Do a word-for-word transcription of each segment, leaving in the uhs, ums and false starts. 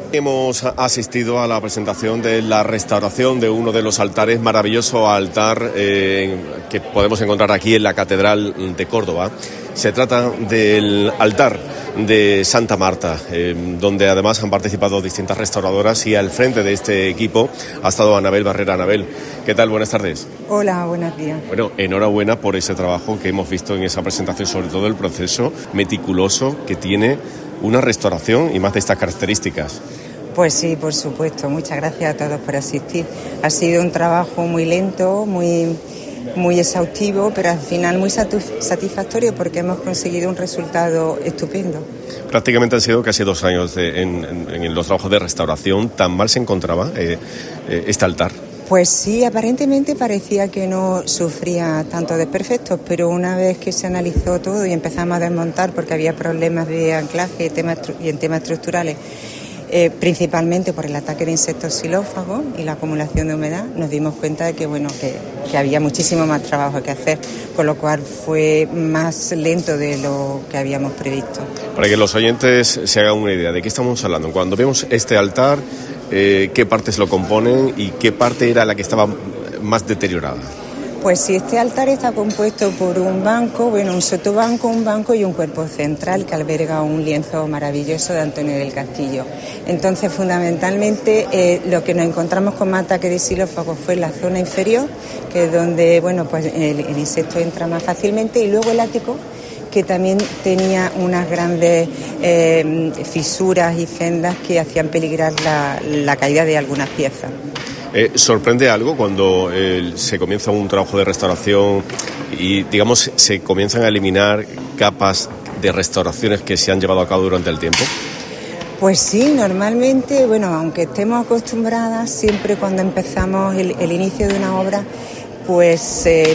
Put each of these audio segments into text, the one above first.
Hemos asistido a la presentación de la restauración de uno de los altares, maravilloso altar eh, que podemos encontrar aquí en la Catedral de Córdoba. Se trata del altar de Santa Marta, eh, donde además han participado distintas restauradoras, y al frente de este equipo ha estado Anabel Barrera. Anabel, ¿qué tal? Buenas tardes. Hola, buenos días. Bueno, enhorabuena por ese trabajo que hemos visto en esa presentación, sobre todo el proceso meticuloso que tiene una restauración y más de estas características. Pues sí, por supuesto. Muchas gracias a todos por asistir. Ha sido un trabajo muy lento, muy, muy exhaustivo, pero al final muy satisfactorio porque hemos conseguido un resultado estupendo. Prácticamente han sido casi dos años de, en, en, en los trabajos de restauración. ¿Tan mal se encontraba eh, eh, este altar? Pues sí, aparentemente parecía que no sufría tanto desperfectos, pero una vez que se analizó todo y empezamos a desmontar porque había problemas de anclaje y, temas, y en temas estructurales, Eh, principalmente por el ataque de insectos xilófagos y la acumulación de humedad, nos dimos cuenta de que bueno que, que había muchísimo más trabajo que hacer, con lo cual fue más lento de lo que habíamos previsto. Para que los oyentes se hagan una idea de qué estamos hablando, cuando vemos este altar, eh, ¿qué partes lo componen y qué parte era la que estaba más deteriorada? Pues sí, este altar está compuesto por un banco, bueno, un sotobanco, un banco y un cuerpo central que alberga un lienzo maravilloso de Antonio del Castillo. Entonces, fundamentalmente, eh, lo que nos encontramos con más ataque de xilófagos fue la zona inferior, que es donde, bueno, pues el, el insecto entra más fácilmente, y luego el ático, que también tenía unas grandes eh, fisuras y fendas que hacían peligrar la, la caída de algunas piezas. Eh, ¿Sorprende algo cuando eh, se comienza un trabajo de restauración y, digamos, se comienzan a eliminar capas de restauraciones que se han llevado a cabo durante el tiempo? Pues sí, normalmente, bueno, aunque estemos acostumbradas, siempre cuando empezamos el, el inicio de una obra, pues, eh,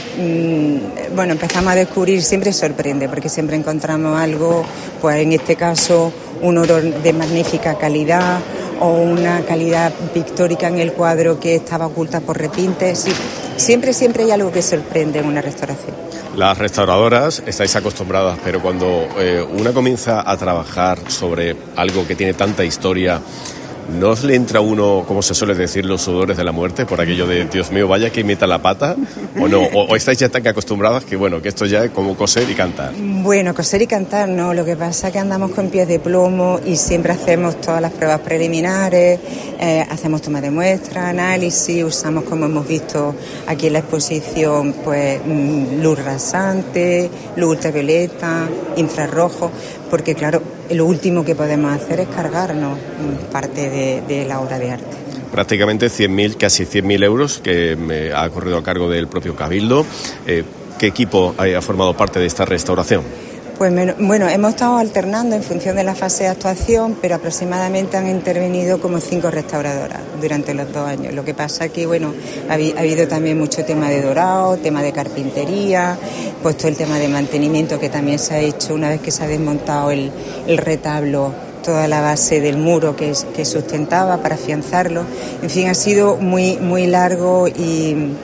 mmm, bueno, empezamos a descubrir, siempre sorprende, porque siempre encontramos algo, pues en este caso, un oro de magnífica calidad, o una calidad pictórica en el cuadro que estaba oculta por repintes. Sí, siempre, siempre hay algo que sorprende en una restauración. Las restauradoras estáis acostumbradas, pero cuando eh, una comienza a trabajar sobre algo que tiene tanta historia, ¿no os le entra a uno, como se suele decir, los sudores de la muerte por aquello de, Dios mío, vaya que meta la pata? ¿O no? ¿O, o estáis ya tan acostumbradas que, bueno, que esto ya es como coser y cantar? Bueno, coser y cantar no, lo que pasa es que andamos con pies de plomo y siempre hacemos todas las pruebas preliminares, eh, hacemos toma de muestra, análisis, usamos, como hemos visto aquí en la exposición, pues luz rasante, luz ultravioleta, infrarrojo, porque claro, lo último que podemos hacer es cargarnos parte de, de la obra de arte. Prácticamente cien mil, casi cien mil euros que me ha corrido a cargo del propio Cabildo. Eh, ¿Qué equipo ha formado parte de esta restauración? Pues bueno, hemos estado alternando en función de la fase de actuación, pero aproximadamente han intervenido como cinco restauradoras durante los dos años. Lo que pasa es que, bueno, ha, ha habido también mucho tema de dorado, tema de carpintería, pues todo el tema de mantenimiento que también se ha hecho una vez que se ha desmontado el, el retablo, toda la base del muro que, que sustentaba para afianzarlo. En fin, ha sido muy, muy largo y,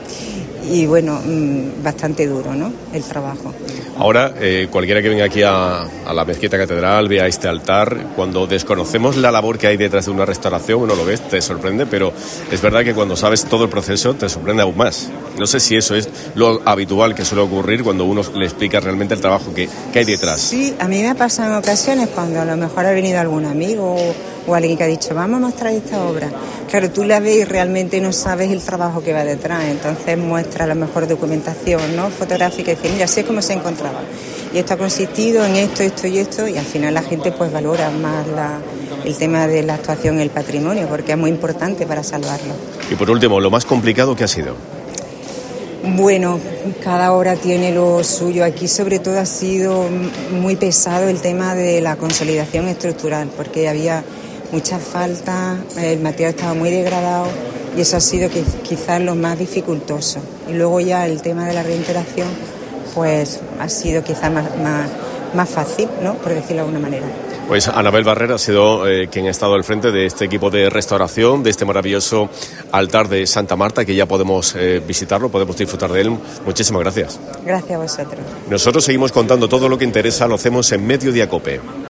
y bueno, bastante duro, ¿no?, el trabajo. Ahora, eh, cualquiera que venga aquí a, a la Mezquita Catedral, vea este altar, cuando desconocemos la labor que hay detrás de una restauración, uno lo ve, te sorprende, pero es verdad que cuando sabes todo el proceso te sorprende aún más. No sé si eso es lo habitual que suele ocurrir cuando uno le explica realmente el trabajo que, que hay detrás. Sí, a mí me ha pasado en ocasiones cuando a lo mejor ha venido algún amigo o, o alguien que ha dicho, vamos a mostrar esta obra. Claro, tú la ves y realmente no sabes el trabajo que va detrás, entonces muestra la mejor documentación, ¿no?, fotográfica, y dice, mira, así es como se encontraba. Y esto ha consistido en esto, esto y esto, y al final la gente pues valora más la, el tema de la actuación y el patrimonio, porque es muy importante para salvarlo. Y por último, lo más complicado que ha sido. Bueno, cada obra tiene lo suyo. Aquí sobre todo ha sido muy pesado el tema de la consolidación estructural, porque había muchas faltas, el material estaba muy degradado y eso ha sido quizás lo más dificultoso. Y luego ya el tema de la reintegración pues ha sido quizás más, más, más fácil, ¿no?, por decirlo de alguna manera. Pues Anabel Barrera ha sido eh, quien ha estado al frente de este equipo de restauración, de este maravilloso altar de Santa Marta, que ya podemos eh, visitarlo, podemos disfrutar de él. Muchísimas gracias. Gracias a vosotros. Nosotros seguimos contando todo lo que interesa, lo hacemos en Mediodía Cope.